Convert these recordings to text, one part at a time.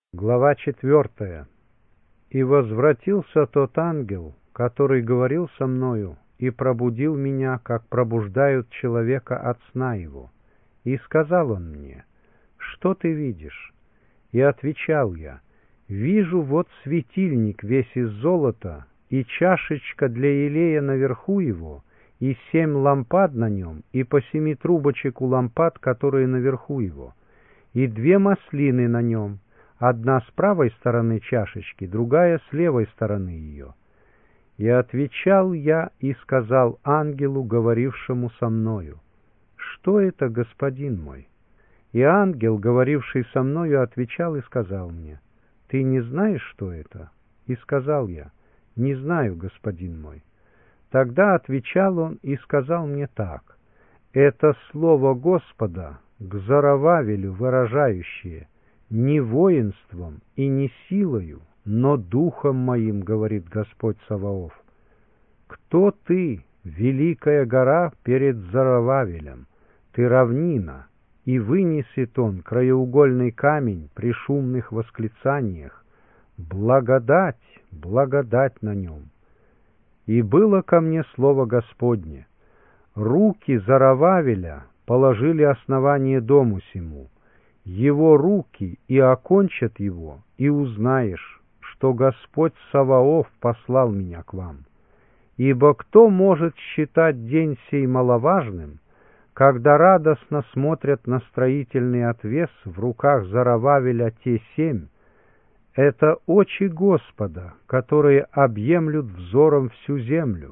Глава 4. «И возвратился тот ангел, который говорил со мною, и пробудил меня, как пробуждают человека от сна его. И сказал он мне: что ты видишь? И отвечал я: вижу вот светильник весь из золота, и чашечка для елея наверху его, и 7 лампад на нем, и по 7 трубочек у лампад, которые наверху его, и 2 маслины на нем, одна с правой стороны чашечки, другая с левой стороны ее. И отвечал я и сказал ангелу, говорившему со мною: что это, господин мой? И ангел, говоривший со мною, отвечал и сказал мне: ты не знаешь, что это? И сказал я: не знаю, господин мой. Тогда отвечал он и сказал мне так: это слово Господа к Зоровавелю выражающее: не воинством и не силою, но духом моим, говорит Господь Саваоф. Кто ты, великая гора, перед Зоровавелем? Ты равнина, и вынесет он краеугольный камень при шумных восклицаниях: благодать, благодать на нем. И было ко мне слово Господне: руки Зоровавеля положили основание дому сему, его руки и окончат его, и узнаешь, что Господь Саваоф послал меня к вам. Ибо кто может считать день сей маловажным, когда радостно смотрят на строительный отвес в руках Зоровавеля те 7? Это очи Господа, которые объемлют взором всю землю.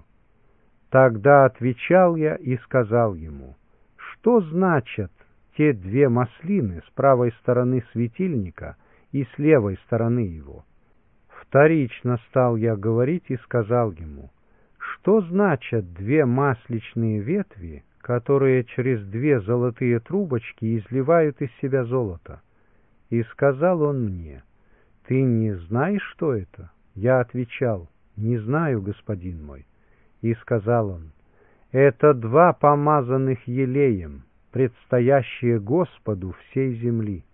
Тогда отвечал я и сказал ему: что значат те 2 маслины с правой стороны светильника и с левой стороны его? Вторично стал я говорить и сказал ему: что значат 2 масличные ветви, которые через 2 золотые трубочки изливают из себя золото? И сказал он мне: ты не знаешь, что это? Я отвечал: не знаю, господин мой. И сказал он: это 2 помазанных елеем, предстоящие Господу всей земли.